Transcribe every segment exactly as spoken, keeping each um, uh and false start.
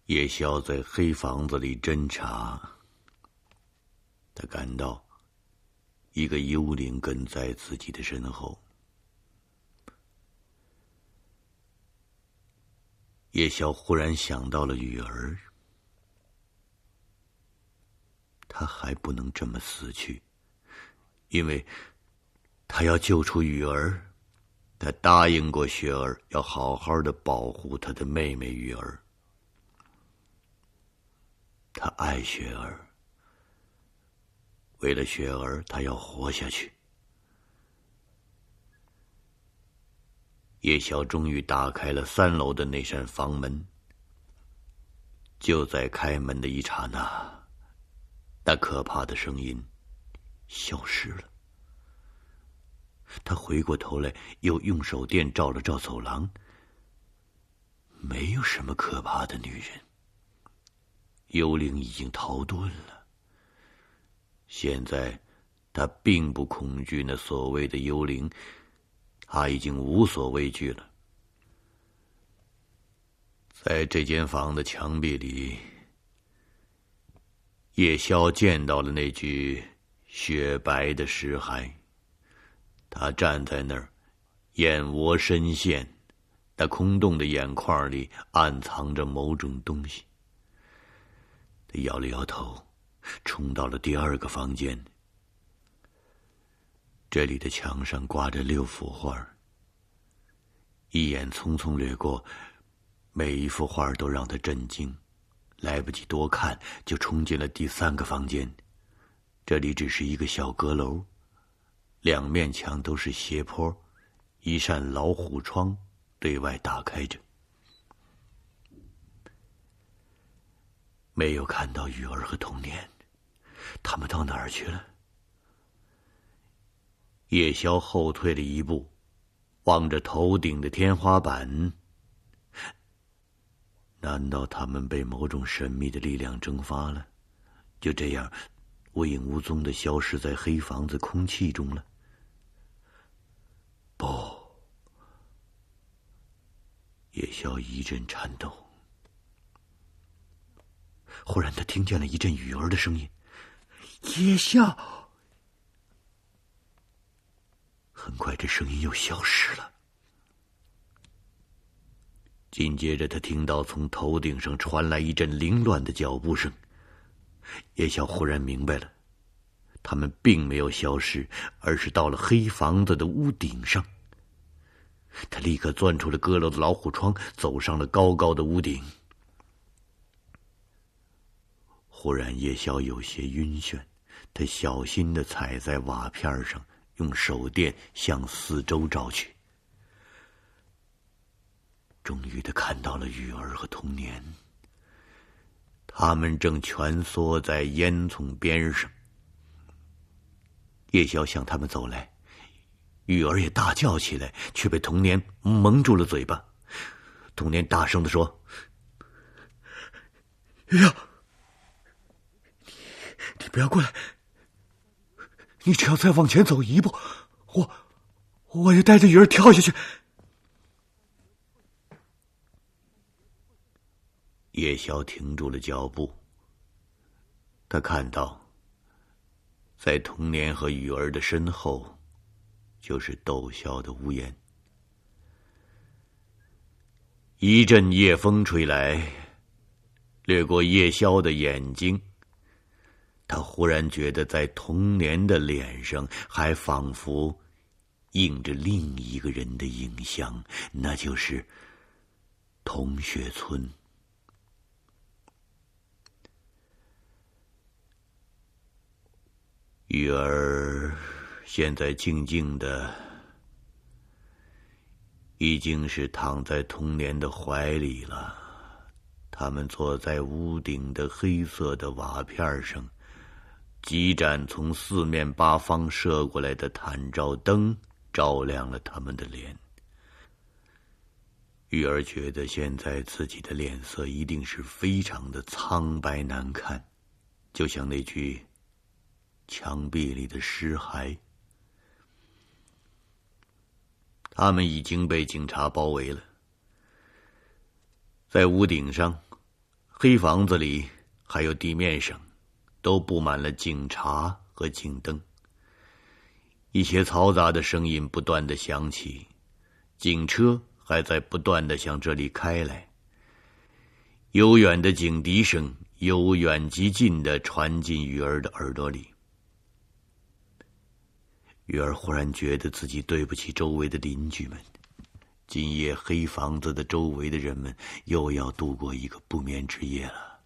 叶宵在黑房子里侦查，他感到一个幽灵跟在自己的身后。叶宵忽然想到了雨儿，他还不能这么死去，因为他要救出雨儿。他答应过雪儿要好好的保护他的妹妹雨儿。他爱雪儿，为了雪儿，他要活下去。叶宵终于打开了三楼的那扇房门。就在开门的一刹那，那可怕的声音消失了。他回过头来，又用手电照了照走廊，没有什么可怕的女人。幽灵已经逃遁了。现在他并不恐惧那所谓的幽灵，他已经无所畏惧了。在这间房的墙壁里，叶宵见到了那具雪白的尸骸。他站在那儿，眼窝深陷，那空洞的眼眶里暗藏着某种东西。他摇了摇头，冲到了第二个房间。这里的墙上挂着六幅画，一眼匆匆掠过，每一幅画都让他震惊，来不及多看，就冲进了第三个房间。这里只是一个小阁楼，两面墙都是斜坡，一扇老虎窗对外打开着。没有看到雨儿和童年，他们到哪儿去了？叶宵后退了一步，望着头顶的天花板。难道他们被某种神秘的力量蒸发了，就这样无影无踪地消失在黑房子空气中了？不，叶宵一阵颤抖。忽然他听见了一阵雨儿的声音，叶宵。很快这声音又消失了。紧接着他听到从头顶上传来一阵凌乱的脚步声。叶宵忽然明白了，他们并没有消失，而是到了黑房子的屋顶上。他立刻钻出了阁楼的老虎窗，走上了高高的屋顶。忽然叶宵有些晕眩，他小心地踩在瓦片上，用手电向四周照去。终于他看到了雨儿和童年，他们正蜷缩在烟囱边上。叶宵向他们走来，雨儿也大叫起来，却被童年蒙住了嘴巴。童年大声地说：“雨儿，你不要过来，你只要再往前走一步，我我就带着雨儿跳下去。”叶宵停住了脚步，他看到在童年和雨儿的身后就是窦骁的屋檐。一阵夜风吹来，掠过叶宵的眼睛，他忽然觉得在童年的脸上还仿佛映着另一个人的影像，那就是童雪村。雨儿现在静静的，已经是躺在童年的怀里了。他们坐在屋顶的黑色的瓦片上，几盏从四面八方射过来的探照灯照亮了他们的脸。玉儿觉得现在自己的脸色一定是非常的苍白难看，就像那具墙壁里的尸骸。他们已经被警察包围了。在屋顶上黑房子里还有地面上都布满了警察和警灯，一些嘈杂的声音不断地响起，警车还在不断地向这里开来，悠远的警笛声由远及近地传进雨儿的耳朵里。雨儿忽然觉得自己对不起周围的邻居们，今夜黑房子的周围的人们又要度过一个不眠之夜了。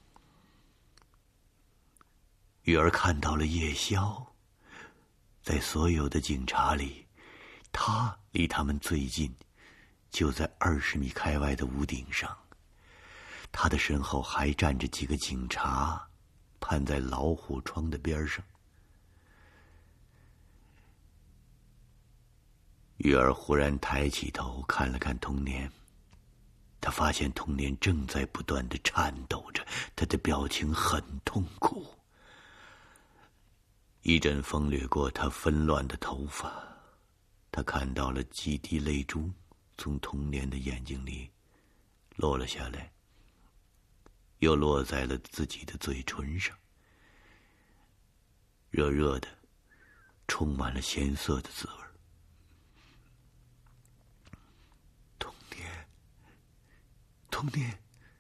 雨儿看到了夜宵，在所有的警察里，他离他们最近，就在二十米开外的屋顶上。他的身后还站着几个警察，攀在老虎窗的边上。玉儿忽然抬起头看了看童年，他发现童年正在不断地颤抖着，他的表情很痛苦。一阵风掠过他纷乱的头发，他看到了几滴泪珠从童年的眼睛里落了下来，又落在了自己的嘴唇上，热热的，充满了咸涩的滋味。童年，童年，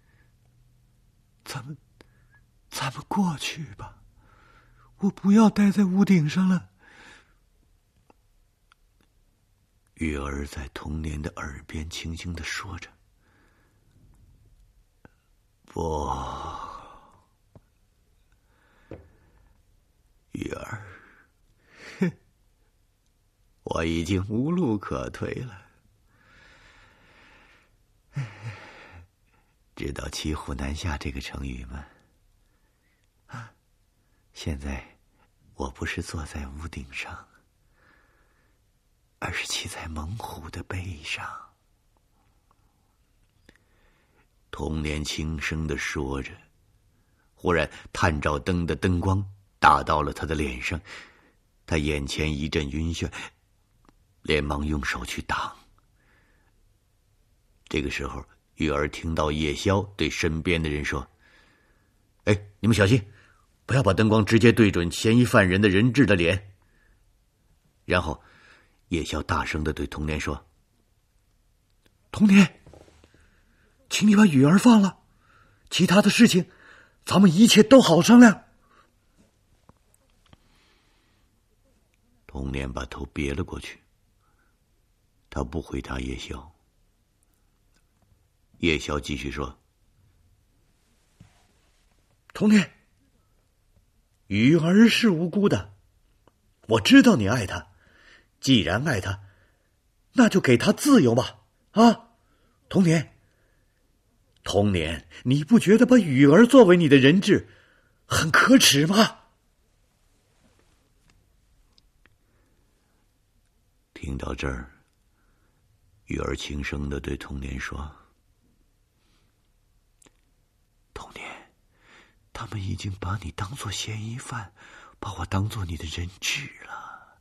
咱们，咱们过去吧，我不要待在屋顶上了。玉儿在童年的耳边轻轻地说着。不，玉儿，哼，我已经无路可退了。知道骑虎难下这个成语吗？啊，现在我不是坐在屋顶上，而是骑在猛虎的背上。童年轻声地说着，忽然探照灯的灯光打到了他的脸上，他眼前一阵晕眩，连忙用手去挡。这个时候，玉儿听到夜宵对身边的人说：“哎，你们小心，不要把灯光直接对准嫌疑犯人的人质的脸。”然后，夜宵大声地对童年说：“童年，请你把雨儿放了，其他的事情咱们一切都好商量。”童年把头别了过去，他不回答夜宵。夜宵继续说：“童年，雨儿是无辜的，我知道你爱她，既然爱她，那就给她自由吧，啊，童年。童年，你不觉得把雨儿作为你的人质很可耻吗？”听到这儿，雨儿轻声地对童年说：“童年，他们已经把你当作嫌疑犯，把我当作你的人质了。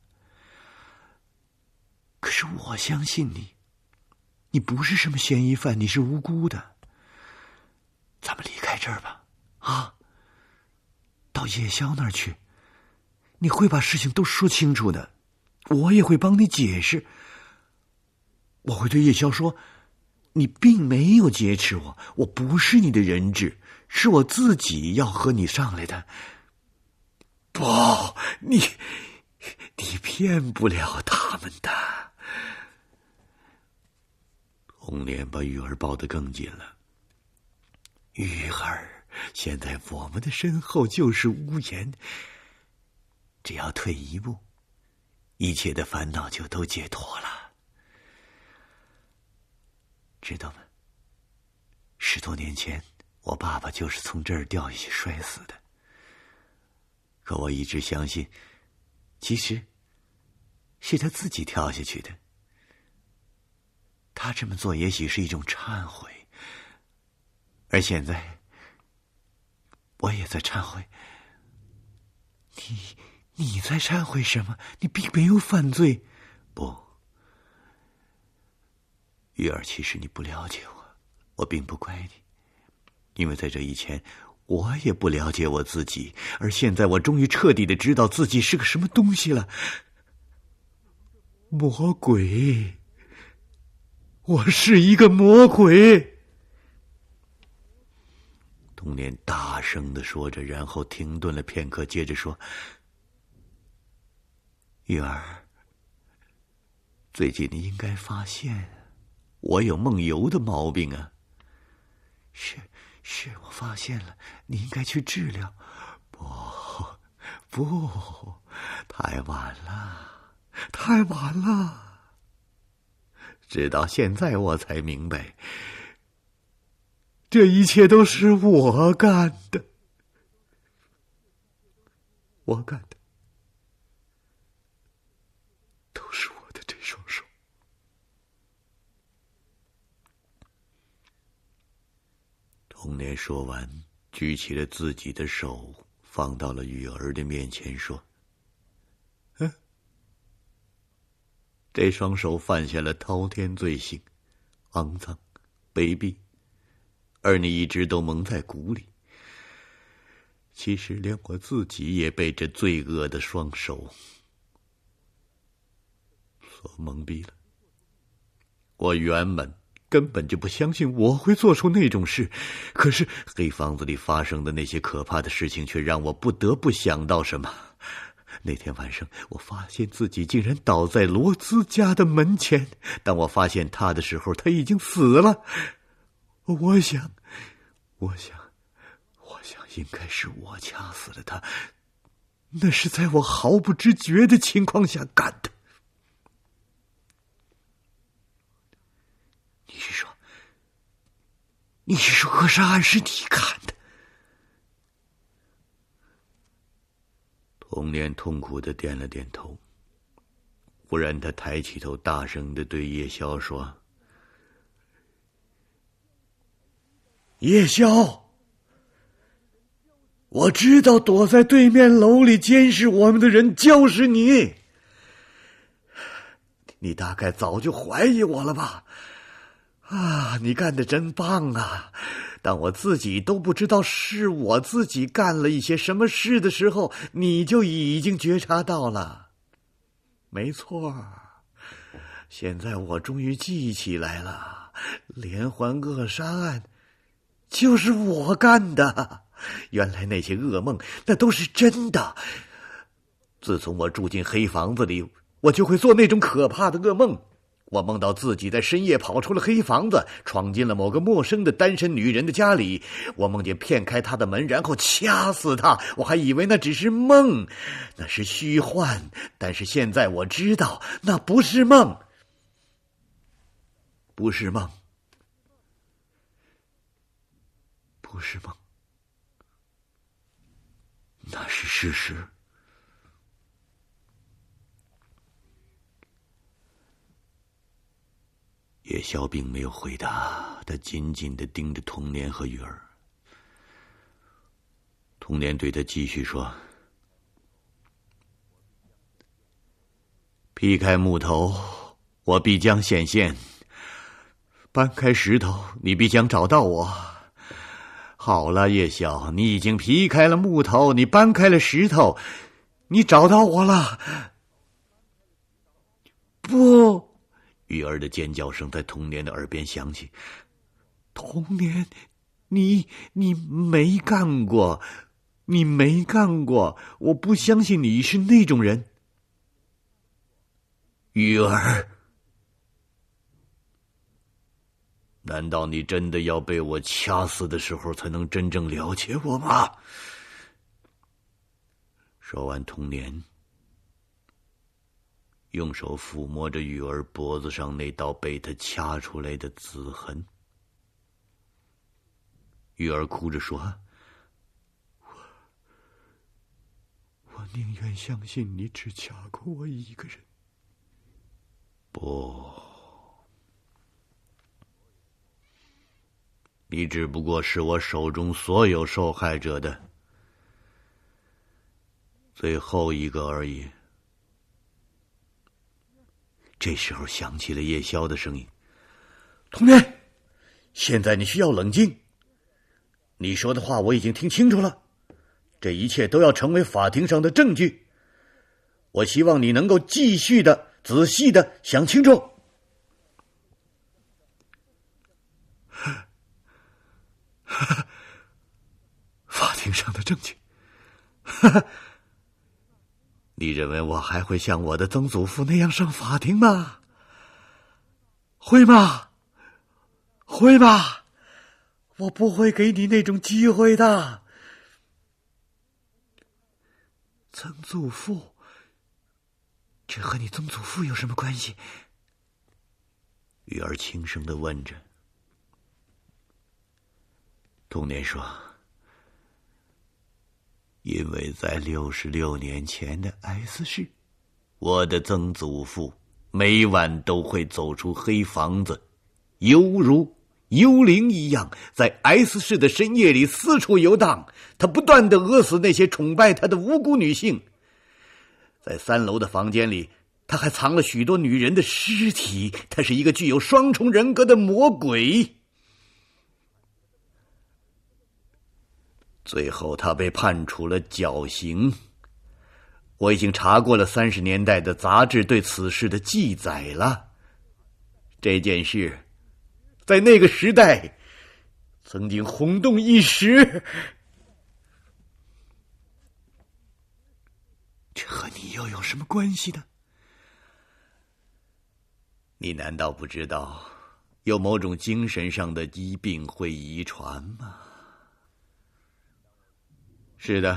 可是我相信你，你不是什么嫌疑犯，你是无辜的。咱们离开这儿吧，啊，到夜宵那儿去，你会把事情都说清楚的，我也会帮你解释。我会对夜宵说，你并没有劫持我，我不是你的人质，是我自己要和你上来的。不，你你骗不了他们的。”童年把玉儿抱得更紧了。玉儿，现在我们的身后就是屋檐，只要退一步，一切的烦恼就都解脱了。知道吗？十多年前，我爸爸就是从这儿掉下去摔死的。可我一直相信，其实是他自己跳下去的。他这么做也许是一种忏悔，而现在我也在忏悔。你你在忏悔什么？你并没有犯罪。不，玉儿，其实你不了解我，我并不怪你。 因为在这以前，我也不了解我自己，而现在我终于彻底的知道自己是个什么东西了。魔鬼，我是一个魔鬼。童年大声的说着，然后停顿了片刻，接着说：玉儿，最近你应该发现我有梦游的毛病啊。是是，我发现了，你应该去治疗。不不，太晚了，太晚了。直到现在我才明白，这一切都是我干的，我干的，都是我的这双手。童年说完，举起了自己的手，放到了雨儿的面前，说：嗯，这双手犯下了滔天罪行，肮脏、卑鄙，而你一直都蒙在鼓里。其实连我自己也被这罪恶的双手所蒙蔽了。我原本根本就不相信我会做出那种事，可是黑房子里发生的那些可怕的事情却让我不得不想到什么。那天晚上，我发现自己竟然倒在罗兹家的门前。当我发现他的时候，他已经死了。我想，我想，我想应该是我掐死了他。那是在我毫不知觉的情况下干的。你是说，你是说恶杀案是你干的？童年痛苦的点了点头。忽然他抬起头，大声的对叶宵说：叶宵，我知道躲在对面楼里监视我们的人就是你。你大概早就怀疑我了吧？啊，你干得真棒啊！当我自己都不知道是我自己干了一些什么事的时候，你就已经觉察到了。没错，现在我终于记起来了，连环扼杀案就是我干的。原来那些噩梦那都是真的。自从我住进黑房子里，我就会做那种可怕的噩梦。我梦到自己在深夜跑出了黑房子，闯进了某个陌生的单身女人的家里。我梦见骗开她的门，然后掐死她。我还以为那只是梦，那是虚幻。但是现在我知道，那不是梦，不是梦，不是梦，那是事实。叶宵并没有回答，他紧紧地盯着童年和雨儿。童年对他继续说：劈开木头，我必将显现；搬开石头，你必将找到我。好了，叶宵，你已经劈开了木头，你搬开了石头，你找到我了。不！雨儿的尖叫声在童年的耳边响起。童年，你你没干过，你没干过，我不相信你是那种人。雨儿，难道你真的要被我掐死的时候才能真正了解我吗？说完，童年用手抚摸着雨儿脖子上那道被他掐出来的紫痕。雨儿哭着说：我我宁愿相信你只掐过我一个人。不，你只不过是我手中所有受害者的最后一个而已。这时候响起了叶宵的声音：童年，现在你需要冷静。 你说的话我已经听清楚了，这一切都要成为法庭上的证据。我希望你能够继续的、仔细的想清楚。法庭上的证据？你认为我还会像我的曾祖父那样上法庭吗？会吗？会吧？我不会给你那种机会的。曾祖父？这和你曾祖父有什么关系？玉儿轻声地问着。童年说，因为在六十六年前的 S 市，我的曾祖父每晚都会走出黑房子，犹如幽灵一样在 S 市的深夜里四处游荡。他不断地饿死那些崇拜他的无辜女性。在三楼的房间里，他还藏了许多女人的尸体。他是一个具有双重人格的魔鬼。最后他被判处了绞刑。我已经查过了三十年代的杂志对此事的记载了。这件事在那个时代曾经轰动一时。这和你又有什么关系呢？你难道不知道有某种精神上的疾病会遗传吗？是的，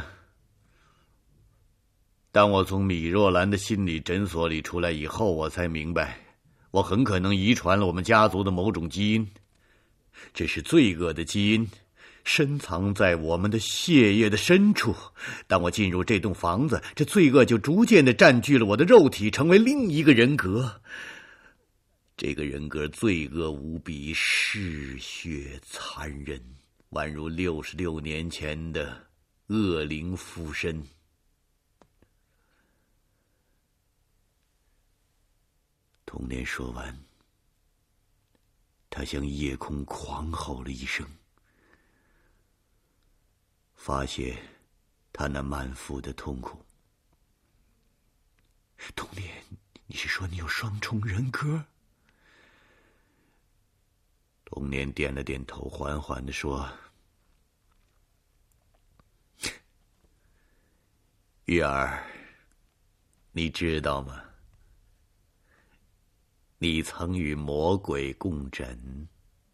当我从米若兰的心理诊所里出来以后，我才明白，我很可能遗传了我们家族的某种基因。这是罪恶的基因，深藏在我们的血液的深处。当我进入这栋房子，这罪恶就逐渐地占据了我的肉体，成为另一个人格。这个人格罪恶无比，嗜血残忍，宛如六十六年前的恶灵附身。童年说完，他向夜空狂吼了一声，发泄他那满腹的痛苦。童年，你是说你有双重人格？童年点了点头，缓缓地说，玉儿，你知道吗？你曾与魔鬼共枕。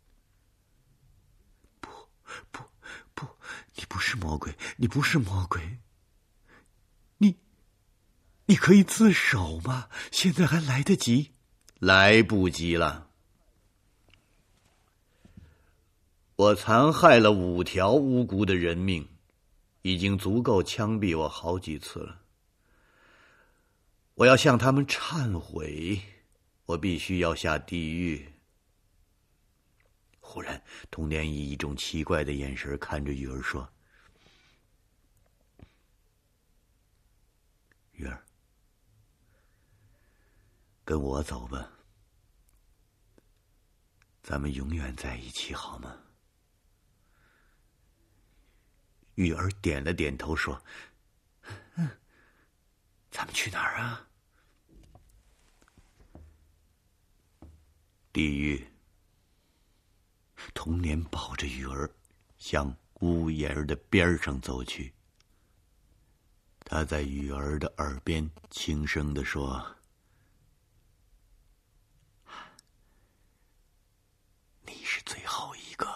不不不，你不是魔鬼，你不是魔鬼。你你可以自首吗？现在还来得及。来不及了。我残害了五条无辜的人命，已经足够枪毙我好几次了。我要向他们忏悔，我必须要下地狱。忽然，童年以一种奇怪的眼神看着玉儿说，玉儿，跟我走吧，咱们永远在一起好吗？玉儿点了点头说，嗯，咱们去哪儿啊？地狱。童年抱着玉儿向屋檐的边上走去。他在玉儿的耳边轻声地说，你是最后一个。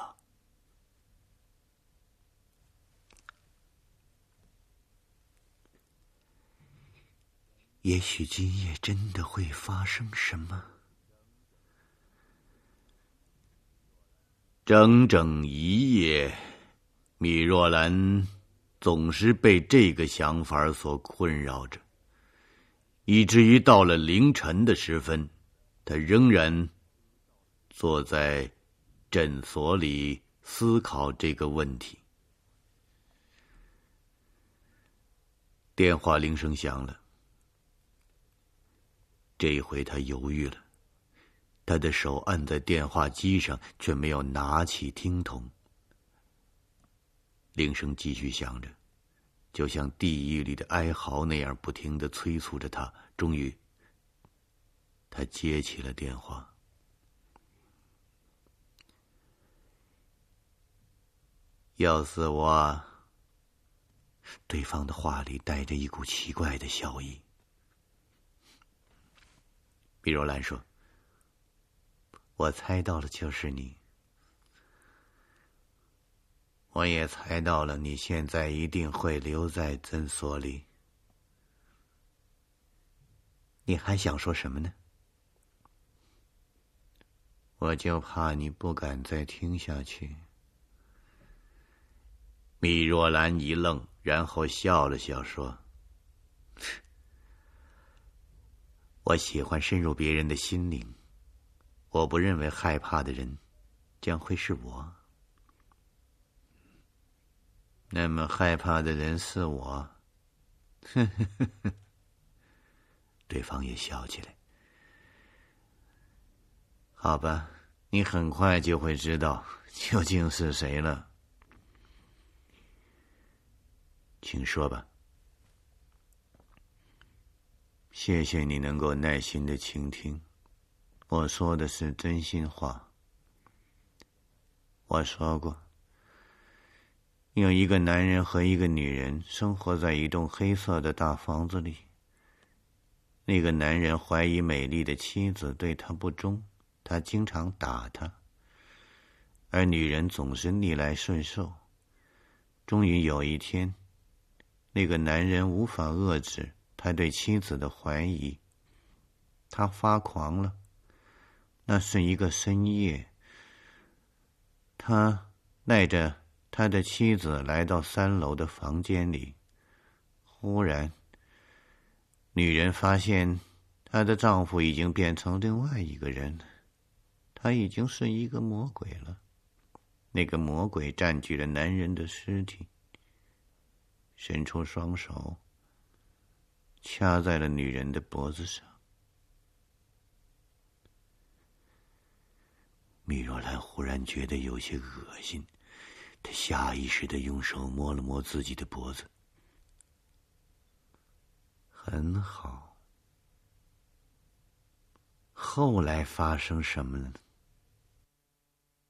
也许今夜真的会发生什么。整整一夜，米若兰总是被这个想法所困扰着，以至于到了凌晨的时分，她仍然坐在诊所里思考这个问题。电话铃声响了，这一回他犹豫了，他的手按在电话机上，却没有拿起听筒。 铃声继续响着，就像地狱里的哀嚎那样不停地催促着他。终于，他接起了电话。要死我啊！对方的话里带着一股奇怪的笑意。米若兰说：“我猜到了，就是你。我也猜到了，你现在一定会留在诊所里。你还想说什么呢？我就怕你不敢再听下去。”米若兰一愣，然后笑了笑说：“我喜欢深入别人的心灵，我不认为害怕的人将会是我。那么害怕的人是我。”对方也笑起来。好吧，你很快就会知道究竟是谁了。请说吧。谢谢你能够耐心的倾听，我说的是真心话。我说过，有一个男人和一个女人生活在一栋黑色的大房子里。那个男人怀疑美丽的妻子对他不忠，他经常打她，而女人总是逆来顺受。终于有一天，那个男人无法遏制他对妻子的怀疑，他发狂了。那是一个深夜，他带着他的妻子来到三楼的房间里。忽然，女人发现她的丈夫已经变成另外一个人，他已经是一个魔鬼了。那个魔鬼占据了男人的尸体，伸出双手掐在了女人的脖子上。米若兰忽然觉得有些恶心，她下意识地用手摸了摸自己的脖子。很好，后来发生什么了呢？